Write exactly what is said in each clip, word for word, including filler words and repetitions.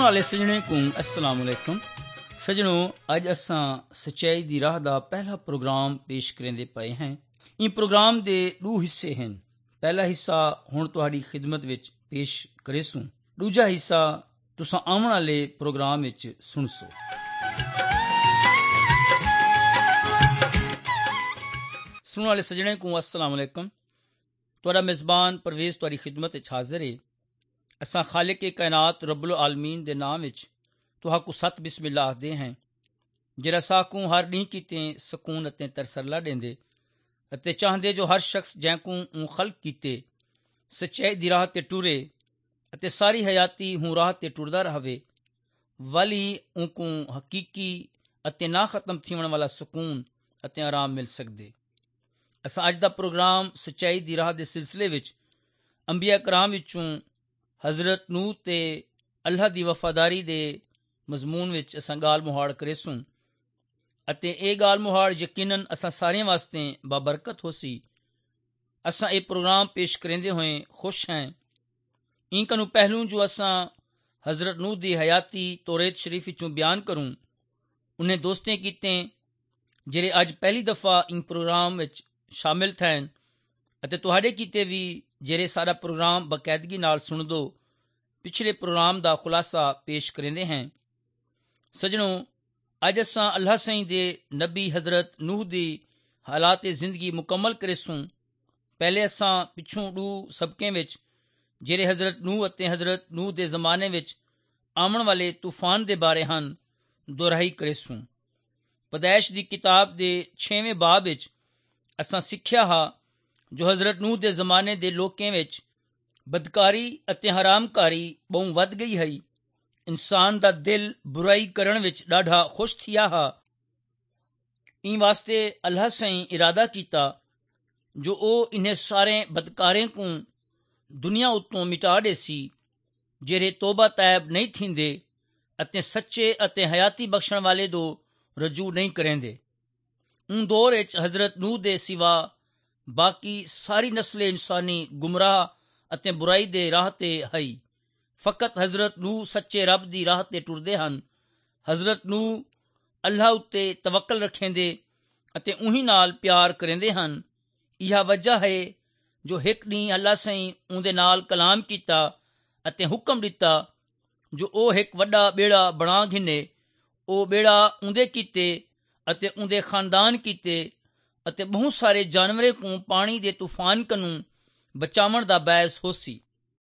वाले सजने को अस्सलाम वालेकुम। सजनों, अज असां सच्चाई दी राह दा पहला प्रोग्राम पेश करेंदे पए हैं। इन प्रोग्राम दे दो हिस्से हैं। पहला हिस्सा हुण तुहाडी खिदमत विच पेश करेसूं, दूजा हिस्सा तुसां आउण वाले प्रोग्राम विच सुणसो। सुणन वाले सजने को अस्सलाम वालेकुम। तुहाडा मेज़बान परवेज़ तुहाडी खिदमत विच हाज़िर है। असां खालिक कायनात रब्बुल आलमीन दे नाम विच तुहाकू सत बिस्मिल्लाह आखदे हैं, जिहड़ा साकू हर ॾींहुं कीते सकून अते तरसला ॾेंदे अते चाहंदे जो हर शख्स जैकू ऊं खल्क कीते सच्चाई दी राह ते टुरे अते सारी हयाती हूं राह ते टुरदा रहे, वली ऊंकू हकीकी अते ना खत्म थीवण वाला सकून अते आराम मिल सकदे। असां अज दा प्रोग्राम सच्चाई दी राह दे सिलसिले विच अंबिया कराम विचों हज़रत नूह ते अल्लाह दी वफादारी दे मजमून विच असां गाल मुहाड़ करेसूं अते ए गाल मुहाड़ यकीनन असां सारें वास्ते बाबरकत होसी। असां ए प्रोग्राम पेश करेंदे होए खुश हैं। इंकनू पहलू जो असां हज़रत नूह दी हयाती तौरेत शरीफ विचों बयान करूं उन्हें दोस्तें कीते जेरे अज पहली दफा इन प्रोग्राम विच शामिल थैन अते तुहाडे कीते भी जेरे साडा प्रोग्राम बाकायदगी नाल सुन दो पिछले प्रोग्राम दा खुलासा पेश करेंदे हैं। सजनों, अज असां अल्लाह साईं दे नबी हज़रत नूह दी हालात जिंदगी मुकम्मल करेसूं। पहले असां पिछों दू सबकें विच जेरे हज़रत नूह अते हज़रत नूह दे जमाने विच आमण वाले तूफान दे बारे हन दोहराई करेसूं। पैदाइश दी किताब दे छेवें बाब विच असां सिक्ख्या हा जो हज़रत नूह दे जमाने दे लोकें विच बदकारी अते हरामकारी बहु वध गई है। इंसान दा दिल बुराई करण विच ॾाढा खुश थिया हा। इन वास्ते अल्लाह साईं इरादा कीता जो ओ इन्हें सारे बदकारें को दुनिया उत्तों मिटा देसी जेरे तोबा तैब नहीं थींदे अते सच्चे अते हयाती बख्शण वाले दो रजू नहीं करेंदे। उन दौर विच हज़रत नूह दे सिवा बाकी सारी नस्ल इंसानी गुमराह अते बुराई दे राह ते हई। फकत हज़रत नूह सच्चे रब दी राह ते टुरदे हन। हज़रत नूह अल्लाह उत्ते तवक्कल रखेंदे अते उही नाल प्यार करेंदे हन। यह वजह है जो हिक ॾींहुं अल्लाह साईं उंदे नाल कलाम कीता अते हुक्म दिता जो ओ हिक वड्डा बेड़ा बणा घिने। ओ बेड़ा उंदे कीते अते उंदे खानदान कीते अते बहुत सारे जानवरें को पानी दे तूफान कनू बचावण दा बैस होसी।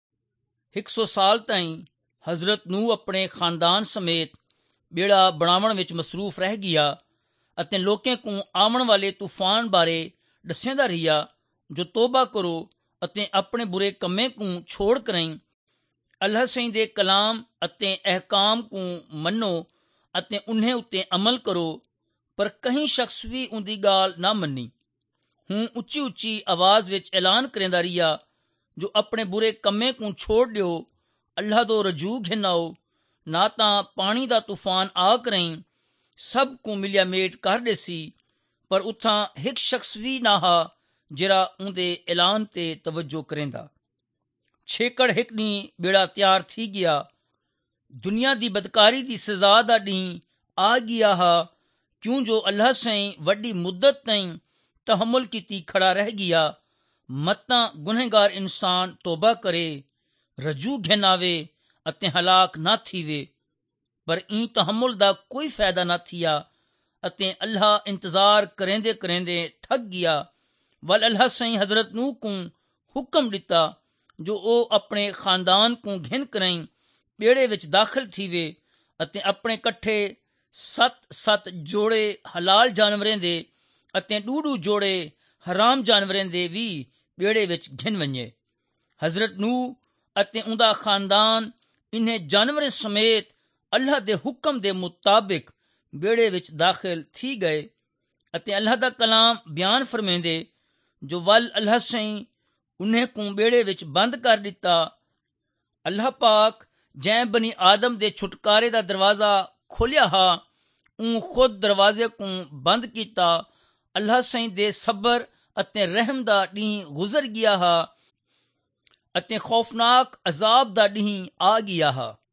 एक सौ साल ताईं हज़रत नूह अपने खानदान समेत बेड़ा बनावण विच मसरूफ रह गया अते लोकें को आमण वाले तूफान बारे दस्सेंदा रहिया जो तोबा करो अते अपने बुरे कम्में को छोड़ करें, अल्लाह साईं दे कलाम अते अहकाम को मनो अते उन्हें उत्ते अमल करो। पर कहीं शख्स भी उनकी गाल ना मनी। हूँ उच्ची उच्ची आवाज विच ऐलान करेंदा रिया जो अपने बुरे कम्में को छोड़ दियो, अल्लाह दो रजू घिनाओ, ना तां पानी दा तूफान आ करें सब को मिलिया मेट कर देसी। पर उथा हिक शख्स भी ना हा जिरा उंदे ऐलान ते तवज्जो करेंदा। छेकड़ हिक ॾींहुं बेड़ा तैयार थी गया। दुनिया दी बदकारी दी सजा दा ॾींहुं आ गया हा क्यों जो अल्लाह साईं वड्डी मुद्दत ताईं तहमुल कीती खड़ा रह गया। मतां गुनहगार इंसान तोबा करे, रजू घिनावे अते हलाक ना थीवे। पर ई तहमुल दा कोई फायदा ना थिया अते अल्लाह इंतजार करेंदे करेंदे थक गया। वल अल्लाह साईं हज़रत नूह को हुक्म दिता जो ओ अपने खानदान को घिन करें बेड़े विच दाखिल थीवे अते अपने कट्ठे सत सत जोड़े हलाल जानवरें दे अते डू डू जोड़े हराम जानवरें दे भी बेड़े विच घिन वञे। हज़रत नूह अते उंदा खानदान इन्हें जानवरें समेत अल्लाह दे हुक्म दे मुताबिक बेड़े विच दाखिल थी गए अते अल्लाह दा कलाम बयान फरमेंदे जो वल अल्लाह साईं उन्हें को बेड़े विच बंद कर दिता। अल्लाह पाक जै बनी आदम दे छुटकारे दा दरवाजा खोलिया हा ऊं खुद दरवाजे को बंद किया। अल्लाह साईं दे सबर अते रहम दा ॾींहुं गुजर गया हा अते खौफनाक अजाब दा ॾींहुं आ गया हा।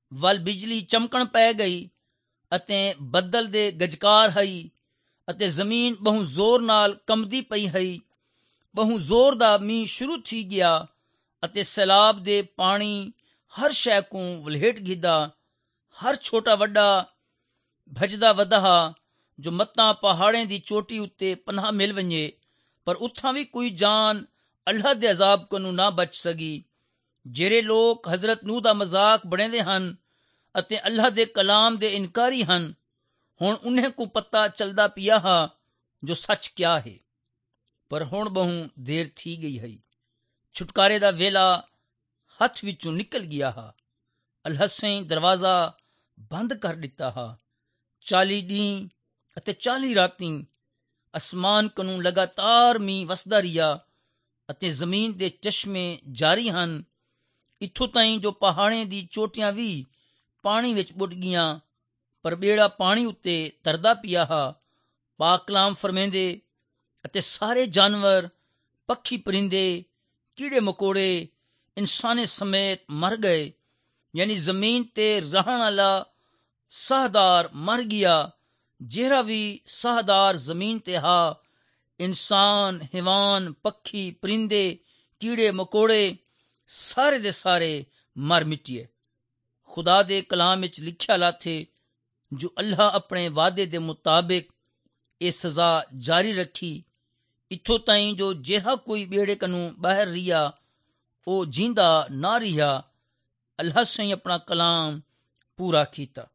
ਵੱਲ ਬਿਜਲੀ ਚਮਕਣ ਪੈ ਗਈ ਅਤੇ ਬੱਦਲ ਦੇ ਗਜਕਾਰ ਹਈ ਅਤੇ ਜ਼ਮੀਨ ਬਹੁ ਜ਼ੋਰ ਨਾਲ ਕੰਬਦੀ ਪਈ ਹਈ। ਬਹੁ ਜ਼ੋਰ ਦਾ ਮੀਂਹ ਸ਼ੁਰੂ ਥੀ ਗਿਆ ਅਤੇ ਸੈਲਾਬ ਦੇ ਪਾਣੀ ਹਰ ਸ਼ੈ ਕੋ ਵਲੇਟ ਗੀਦਾ। ਹਰ ਛੋਟਾ ਵੱਡਾ ਭਜਦਾ ਵਧਾ ਜੋ ਮਤਾਂ ਪਹਾੜੇ ਦੀ ਚੋਟੀ ਉੱਤੇ ਪਨਾਹ ਮਿਲ ਵञे, ਪਰ ਉੱਥਾਂ ਵੀ ਕੋਈ ਜਾਨ ਅੱਲਾਹ ਦੇ ਅਜ਼ਾਬ ਕੋਲੋਂ ਨਾ ਬਚ ਸਕੀ। ਜਿਹੜੇ ਲੋਕ ਹਜ਼ਰਤ ਨੂਹ ਦਾ ਮਜ਼ਾਕ ਬਣਾਉਂਦੇ ਹਨ ਅਤੇ ਅੱਲਾਹ ਦੇ ਕਲਾਮ ਦੇ ਇਨਕਾਰੀ ਹਨ, ਹੁਣ ਉन्हें ਕੋ ਪਤਾ ਚਲਦਾ ਪਿਆ ਹਾ ਜੋ ਸੱਚ ਕਿਆ ਹੈ। ਪਰ ਹੁਣ ਬਹੁ ਦੇਰ ਥੀ ਗਈ ਹੈ, ਛੁਟਕਾਰੇ ਦਾ ਵੇਲਾ ਹੱਥ ਵਿੱਚੋਂ ਨਿਕਲ ਗਿਆ ਹਾ। ਅੱਲਾਹ ਸੇ ਦਰਵਾਜ਼ਾ ਬੰਦ ਕਰ ਦਿੱਤਾ ਹਾ। ਚਾਲੀ ਡੀਂਹ ਅਤੇ ਚਾਲੀ ਰਾਤੀ ਅਸਮਾਨ ਕਨੂੰ ਲਗਾਤਾਰ ਮੀਂਹ ਵਸਦਾ ਰਿਹਾ ਅਤੇ ਜ਼ਮੀਨ ਦੇ ਚਸ਼ਮੇ ਜਾਰੀ ਹਨ। ਇੱਥੋਂ ਤਾਈਂ ਜੋ ਪਹਾੜੇ ਦੀ ਚੋਟੀਆਂ ਵੀ ਪਾਣੀ ਵਿੱਚ ਬੁੱਢ ਗਈਆਂ, ਪਰ ਬੇੜਾ ਪਾਣੀ ਉੱਤੇ ਤਰਦਾ ਪਿਆ ਹਾ। ਪਾਕ ਕਲਾਮ ਫਰਮਾਉਂਦੇ ਅਤੇ ਸਾਰੇ ਜਾਨਵਰ, ਪੱਖੀ ਪਰਿੰਦੇ, ਕੀੜੇ ਮਕੌੜੇ ਇਨਸਾਨੇ ਸਮੇਤ ਮਰ ਗਏ। ਯਾਨੀ ਜ਼ਮੀਨ ਤੇ ਰਹਿਣ ਵਾਲਾ ਸਾਹਦਾਰ ਮਰ ਗਿਆ। ਜਿਹੜਾ ਵੀ ਸਾਹਦਾਰ ਜ਼ਮੀਨ ਤੇ ਹਾ, ਇਨਸਾਨ, ਹੈਵਾਨ, ਪੱਖੀ ਪਰਿੰਦੇ, ਕੀੜੇ ਮਕੌੜੇ ਸਾਰੇ ਦੇ ਸਾਰੇ ਮਰ ਮਿਟੀਏ। ਖੁਦਾ ਦੇ ਕਲਾਮ ਵਿੱਚ ਲਿਖਿਆ ਲਾਥੇ ਜੋ ਅੱਲਾਹ ਆਪਣੇ ਵਾਅਦੇ ਦੇ ਮੁਤਾਬਿਕ ਇਹ ਸਜ਼ਾ ਜਾਰੀ ਰੱਖੀ। ਇੱਥੋਂ ਤਾਈਂ ਜੋ ਜਿਹੜਾ ਕੋਈ ਬੇੜੇ ਕਨੂੰ ਬਾਹਰ ਰਿਹਾ ਉਹ ਜਿੰਦਾ ਨਾ ਰਿਹਾ। ਅੱਲਾਹ ਸੇ ਆਪਣਾ ਕਲਾਮ ਪੂਰਾ ਕੀਤਾ।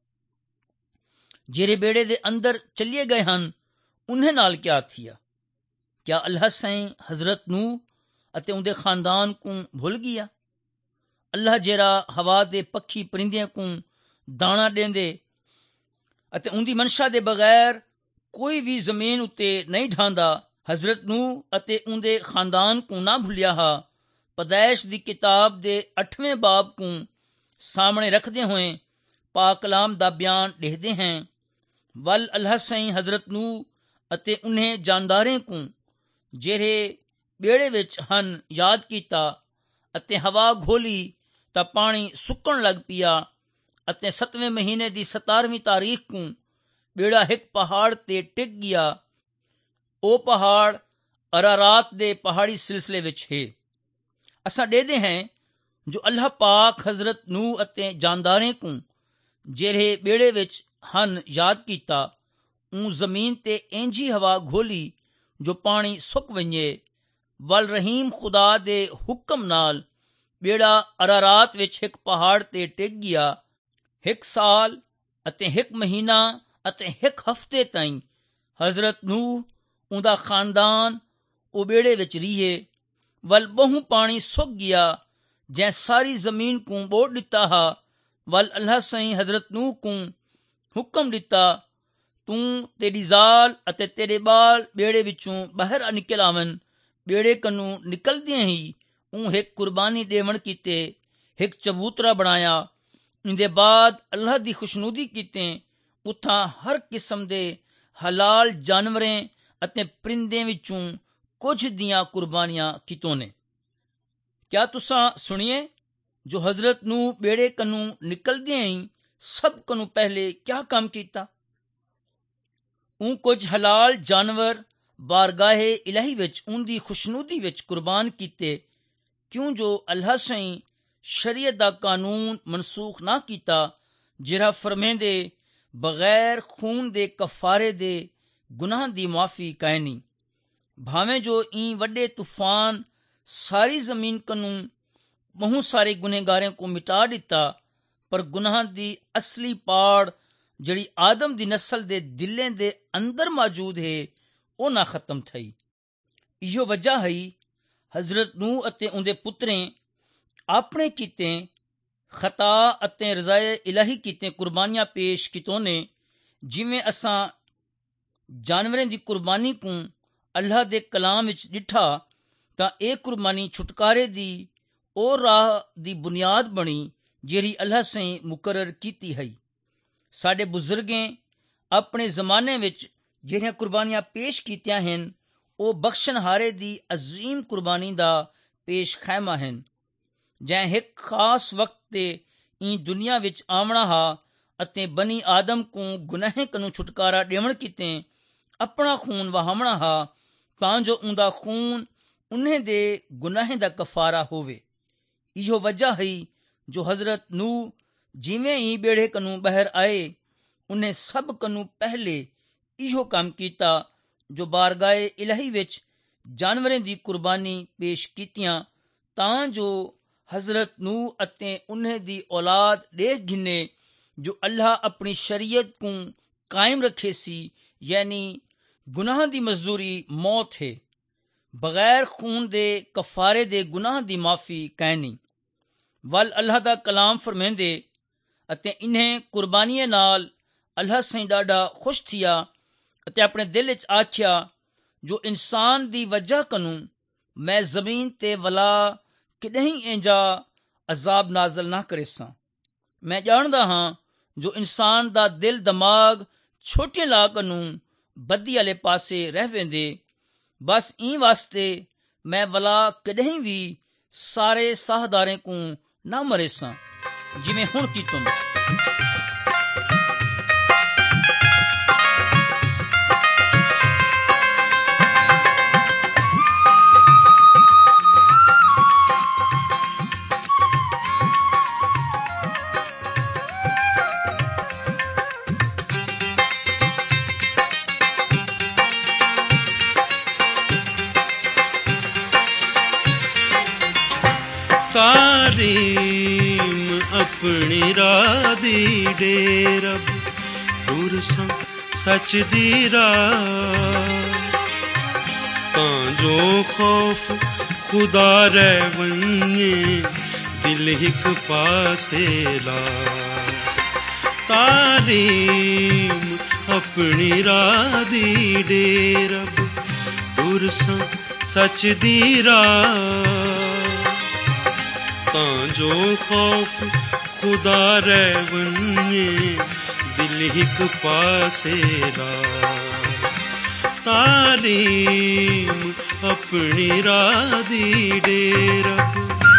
ਜਿਹੜੇ ਬੇੜੇ ਦੇ ਅੰਦਰ ਚਲੇ ਗਏ ਹਨ ਉन्हें ਨਾਲ ਕਿਆ ਥੀਆ? ਕਿਆ ਅੱਲਾਹ ਸੇ ਹਜ਼ਰਤ ਨੂਹ ਅਤੇ ਉਹਦੇ ਖਾਨਦਾਨ ਕੋ ਭੁੱਲ ਗਿਆ? ਅੱਲਾਹ ਜਿਹੜਾ ਹਵਾ ਦੇ ਪੱਖੀ ਪਰਿੰਦਿਆਂ ਕੋ ਦਾਣਾ ਦੇਂਦੇ ਅਤੇ ਉਹਦੀ ਮਨਸ਼ਾ ਦੇ ਬਗੈਰ ਕੋਈ ਵੀ ਜ਼ਮੀਨ ਉੱਤੇ ਨਹੀਂ ਢਾਂਦਾ, ਹਜ਼ਰਤ ਨੂਹ ਅਤੇ ਉਹਦੇ ਖਾਨਦਾਨ ਕੋ ਨਾ ਭੁੱਲਿਆ ਹਾ। ਪੈਦਾਇਸ਼ ਦੀ ਕਿਤਾਬ ਦੇ ਅੱਠਵੇਂ ਬਾਬ ਕੋ ਸਾਹਮਣੇ ਰੱਖਦੇ ਹੋਏ ਪਾਕ ਕਲਾਮ ਦਾ ਬਿਆਨ ਲਿਖਦੇ हैं, ਵੱਲ ਅੱਲਾਹ ਸੇ ਹਜ਼ਰਤ ਨੂਹ ਅਤੇ ਉਹਨੇ ਜਾਨਦਾਰੇ ਕੋ ਜਿਹੜੇ ਬੇੜੇ ਵਿੱਚ ਹਨ ਯਾਦ ਕੀਤਾ ਅਤੇ ਹਵਾ ਘੋਲੀ ਤਾਂ ਪਾਣੀ ਸੁੱਕਣ ਲੱਗ ਪਿਆ ਅਤੇ ਸੱਤਵੇਂ ਮਹੀਨੇ ਦੀ ਸਤਾਰਵੀਂ ਤਾਰੀਖ ਕੋ ਬੇੜਾ ਇੱਕ ਪਹਾੜ ਤੇ ਟਿਕ ਗਿਆ। ਉਹ ਪਹਾੜ ਅਰਾਰਾਤ ਦੇ ਪਹਾੜੀ ਸਿਲਸਿਲੇ ਵਿੱਚ ਹੈ। ਅਸਾਂ ਦੇਖਦੇ ਹਾਂ ਜੋ ਅੱਲਾਹ ਪਾਕ ਹਜ਼ਰਤ ਨੂਹ ਅਤੇ ਜਾਨਦਾਰੇ ਕੋ ਜਿਹੜੇ ਬੇੜੇ ਵਿੱਚ ਹਨ ਯਾਦ ਕੀਤਾ, ਉਹ ਜ਼ਮੀਨ ਤੇ ਇੰਜੀ ਹਵਾ ਘੋਲੀ ਜੋ ਪਾਣੀ ਸੁੱਕ ਵञे। ਵੱਲ ਰਹੀਮ ਖੁਦਾ ਦੇ ਹੁਕਮ ਨਾਲ ਬੇੜਾ ਅਰਾਰਾਤ ਵਿੱਚ ਇੱਕ ਪਹਾੜ ਤੇ ਟਿਕ ਗਿਆ। ਇੱਕ ਸਾਲ ਅਤੇ ਇੱਕ ਮਹੀਨਾ ਅਤੇ ਇੱਕ ਹਫ਼ਤੇ ਤਾਈਂ ਹਜ਼ਰਤ ਨੂਹ, ਉਹਦਾ ਖਾਨਦਾਨ ਉਹ ਬੇੜੇ ਵਿੱਚ ਰਹੀਏ। ਵੱਲ ਬਹੁ ਪਾਣੀ ਸੁੱਕ ਗਿਆ ਜੈ ਸਾਰੀ ਜ਼ਮੀਨ ਕੋ ਬੋੜ ਦਿੱਤਾ ਹਾ। ਵੱਲ ਅੱਲਾਹ ਸੇ ਹਜ਼ਰਤ ਨੂਹ ਕੋ ਹੁਕਮ ਦਿੱਤਾ, ਤੂੰ ਤੇਰੀ ਜ਼ਾਲ ਅਤੇ ਤੇਰੇ ਬਾਲ ਬੇੜੇ ਵਿੱਚੋਂ ਬਾਹਰ ਨਿਕਲ ਆਵਨ। ਬੇੜੇ ਕਨੂੰ ਨਿਕਲਦਿਆਂ ਹੀ ਉਹ ਇੱਕ ਕੁਰਬਾਨੀ ਦੇਵਣ ਕੀਤੇ, ਇੱਕ ਚਬੂਤਰਾ ਬਣਾਇਆ। ਇਹਦੇ ਬਾਅਦ ਅੱਲਾਹ ਦੀ ਖੁਸ਼ਨੂਦੀ ਕੀਤੇ ਉੱਥਾਂ ਹਰ ਕਿਸਮ ਦੇ ਹਲਾਲ ਜਾਨਵਰਾਂ ਅਤੇ ਪਰਿੰਦਿਆਂ ਵਿੱਚੋਂ ਕੁਝ ਦੀਆਂ ਕੁਰਬਾਨੀਆਂ ਕੀਤੋਂ ਨੇ। ਕਿਆ ਤੁਸਾਂ ਸੁਣੀਏ ਜੋ ਹਜ਼ਰਤ ਨੂੰ ਬੇੜੇ ਕਨੂੰ ਨਿਕਲਦਿਆਂ ਹੀ ਸਭ ਕਨੂੰ ਪਹਿਲੇ ਕਿਆ ਕੰਮ ਕੀਤਾ? ਉਹ ਕੁਝ ਹਲਾਲ ਜਾਨਵਰ ਬਾਰਗਾਹੇ ਇਲਾਹੀ ਵਿੱਚ ਉਹਦੀ ਖੁਸ਼ਨੂਦੀ ਵਿੱਚ ਕੁਰਬਾਨ ਕੀਤੇ, ਕਿਉਂ ਜੋ ਅੱਲਾਹ ਸੇ ਸ਼ਰੀਅਤ ਦਾ ਕਾਨੂੰਨ ਮਨਸੂਖ ਨਾ ਕੀਤਾ, ਜਿਹੜਾ ਫਰਮਾਉਂਦੇ ਬਗੈਰ ਖੂਨ ਦੇ ਕਫਾਰੇ ਦੇ ਗੁਨਾਹ ਦੀ ਮਾਫੀ ਕਾਇ ਨਹੀਂ। ਭਾਵੇਂ ਜੋ ਈ ਵੱਡੇ ਤੂਫਾਨ ਸਾਰੀ ਜ਼ਮੀਨ ਕਨੂੰ ਬਹੁਤ ਸਾਰੇ ਗੁਨਹਗਾਰਾਂ ਕੋ ਮਿਟਾ ਦਿੱਤਾ, ਪਰ ਗੁਨਾਹ ਦੀ ਅਸਲੀ ਪਾੜ ਜਿਹੜੀ ਆਦਮ ਦੀ ਨਸਲ ਦੇ ਦਿਲਾਂ ਦੇ ਅੰਦਰ ਮੌਜੂਦ ਹੈ ਉਹ ਨਾ ਖਤਮ ਥਈ। ਇਹੋ ਵਜ੍ਹਾ ਹੈ ਹਜ਼ਰਤ ਨੂਹ ਅਤੇ ਉਹਦੇ ਪੁੱਤਰੇ ਆਪਣੇ ਕੀਤੇ ਖਤਾ ਅਤੇ ਰਜ਼ਾਏ ਇਲਾਹੀ ਕੀਤੇ ਕੁਰਬਾਨੀਆਂ ਪੇਸ਼ ਕੀਤੋਂ ਨੇ। ਜਿਵੇਂ ਅਸਾਂ ਜਾਨਵਰਾਂ ਦੀ ਕੁਰਬਾਨੀ ਕੋ ਅੱਲਾਹ ਦੇ ਕਲਾਮ ਵਿੱਚ ਡਿਠਾ ਤਾਂ ਇਹ ਕੁਰਬਾਨੀ ਛੁਟਕਾਰੇ ਦੀ ਉਹ ਰਾਹ ਦੀ ਬੁਨਿਆਦ ਬਣੀ ਜਿਹੜੀ ਅੱਲਾਹ ਸੇ ਮੁਕਰਰ ਕੀਤੀ ਹੈ। ਸਾਡੇ ਬਜ਼ੁਰਗਾਂ ਆਪਣੇ ਜ਼ਮਾਨੇ ਵਿੱਚ ਜਿਹੜੀਆਂ ਕੁਰਬਾਨੀਆਂ ਪੇਸ਼ ਕੀਤੀਆਂ ਹਨ ਉਹ ਬਖਸ਼ਣਹਾਰੇ ਦੀ ਅਜ਼ੀਮ ਕੁਰਬਾਨੀ ਦਾ ਪੇਸ਼ ਖੈਮਾ ਹਨ। ਜੈ ਇੱਕ ਖਾਸ ਵਕਤ ਤੇ ई दुनिया विच आवणा हा ਅਤੇ ਬਨੀ ਆਦਮ ਕੋ ਗੁਨਾਹ ਕਨੂੰ ਛੁਟਕਾਰਾ ਦੇਵਣ ਕੀਤੇ ਆਪਣਾ ਖੂਨ ਵਹਾਵਣਾ ਹਾ ਤਾਂ ਜੋ ਉਹਦਾ ਖੂਨ ਉਹਨੇ ਦੇ ਗੁਨਾਹ ਦਾ ਕਫਾਰਾ ਹੋਵੇ। ਇਹੋ ਵਜ੍ਹਾ ਹੈ ਜੋ ਹਜ਼ਰਤ ਨੂਹ ਜਿਵੇਂ ਹੀ ਬੇੜੇ ਕਨੂੰ ਬਾਹਰ ਆਏ ਉਹਨੇ ਸਭ ਕਨੂੰ ਪਹਿਲੇ ਇਹੋ ਕੰਮ ਕੀਤਾ ਜੋ ਬਾਰਗਾਏ ਇਲਾਹੀ ਵਿੱਚ ਜਾਨਵਰਾਂ ਦੀ ਕੁਰਬਾਨੀ ਪੇਸ਼ ਕੀਤੀਆਂ ਤਾਂ ਜੋ ਹਜ਼ਰਤ ਨੂਹ ਅਤੇ ਉਹਨੇ ਦੀ ਔਲਾਦ ਦੇਖ ਗਿਨੇ ਜੋ ਅੱਲਾਹ ਆਪਣੀ ਸ਼ਰੀਅਤ को ਕਾਇਮ ਰੱਖੇ ਸੀ, ਯਾਨੀ ਗੁਨਾਹ ਦੀ ਮਜ਼ਦੂਰੀ ਮੌਤ ਹੈ। ਬਗੈਰ ਖੂਨ ਦੇ ਕਫਾਰੇ ਦੇ ਗੁਨਾਹ ਦੀ ਮਾਫੀ ਕੈ ਨਹੀਂ। ਵੱਲ ਅੱਲਾਹ ਦਾ ਕਲਾਮ ਫਰਮਾਉਂਦੇ ਅਤੇ ਇਨ੍ਹੇ ਕੁਰਬਾਨੀਆਂ ਨਾਲ ਅੱਲਾਹ ਸਾਈਂ ॾाढा ਖੁਸ਼ ਥਿਆ ਅਤੇ ਆਪਣੇ ਦਿਲ ਵਿੱਚ ਆਖਿਆ ਜੋ ਇਨਸਾਨ ਦੀ ਵਜ੍ਹਾ ਕਨੂੰ ਮੈਂ ਜ਼ਮੀਨ ਤੇ ਵਲਾ ਕਿॾਹੀਂ ਇੰਜਾ ਅਜ਼ਾਬ ਨਾਜ਼ਲ ਨਾ ਕਰੇ ਸਾਂ। ਮੈਂ ਜਾਣਦਾ ਹਾਂ ਜੋ ਇਨਸਾਨ ਦਾ ਦਿਲ ਦਿਮਾਗ ਛੋਟੀਆਂ ਲਾਕ ਨੂੰ ਬੱਦੀ ਵਾਲੇ ਪਾਸੇ ਰਹਿ ਵੇਂਦੇ। ਬਸ ई ਵਾਸਤੇ ਮੈਂ ਵਲਾ ਕਦੇ ਵੀ ਸਾਰੇ ਸਾਹਦਾਰੇ ਕੋ ਨਾ ਮਰੇ ਸਾਂ ਜਿਵੇਂ ਹੁਣ ਕੀ ਤੁਮ ਤਾਰੀਮ ਆਪਣੀ ਰਾਹ ਦੀ ਡੇ ਰੱਬ ਪੁਰਸਾਂ ਸੱਚ ਦੀ ਰਾਹ ਤਾਂ ਜੋ ਖੌਫ ਖੁਦਾ ਰਹਿ ਵੰਨੇ ਦਿਲ ਇੱਕ ਪਾਸੇ ਲਾ। ਤਾਰੀਮ ਆਪਣੀ ਰਾਹ ਦੀ ਡੇ ਰੱਬ ਪੁਰਸਾਂ ਸੱਚ ਦੀ ਰਾਹ ਤਾਂ ਜੋ ਖੌਫ ਖੁਦਾ ਰਹਿ ਵੰਨੇ ਦਿਲ ਇੱਕ ਪਾਸੇ ਲਾ। ਤਾਰੀਮ ਆਪਣੀ ਰਾਹ ਦੀ ਡੇ ਰੱਬ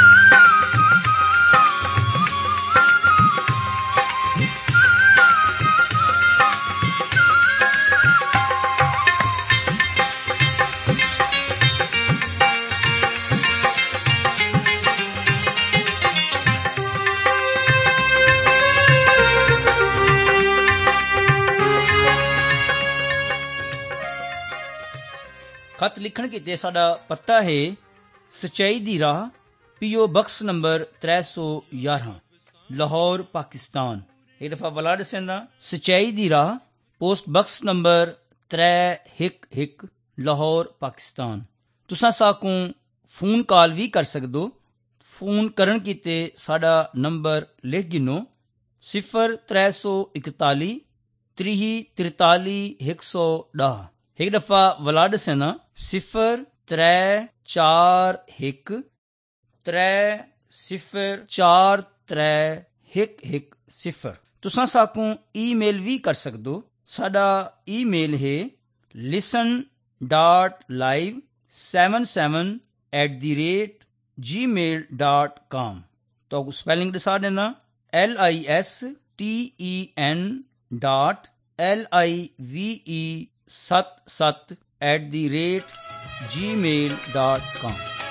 ਖਤ ਲਿਖਣ ਕੀਤੇ ਸਾਡਾ ਪਤਾ ਹੈ ਸੱਚਾਈ ਦੀ ਰਾਹ, ਪੀਓ ਬਕਸ ਨੰਬਰ त्रै सौ यारह, ਲਾਹੌਰ, ਪਾਕਿਸਤਾਨ। ਇੱਕ ਦਫਾ ਵਲਾ ਦਸੰਦਾ ਸੱਚਾਈ ਦੀ ਰਾਹ, ਪੋਸਟ ਬਕਸ ਨੰਬਰ त्रै हिक हिक, ਲਾਹੌਰ, ਪਾਕਿਸਤਾਨ। ਤੁਸਾਂ ਸਾਕੂ ਫੋਨ ਕਾਲ ਵੀ ਕਰ ਸਕਦੋ। ਫੋਨ ਕਰਨ ਕੀਤੇ ਸਾਡਾ ਨੰਬਰ ਲਿਖ ਗਿਨੋ सिफर त्रै सौ इकताली त्रीह तिरताली एक सौ ॾह। एक दफ़ा वला ॾिसंदा सिफर त्रै चार हिकु त्रै सिफर चार त्रै हिकु हिकु सिफर। तुसां साकू ईमेल भी कर सकदो। साडा ईमेल है listen dot live seven seven at the rate G mail dot com. तो स्पैलिंग ॾिसा ॾिना L I S T E N dot L I V E सत सत at the rate G mail dot com.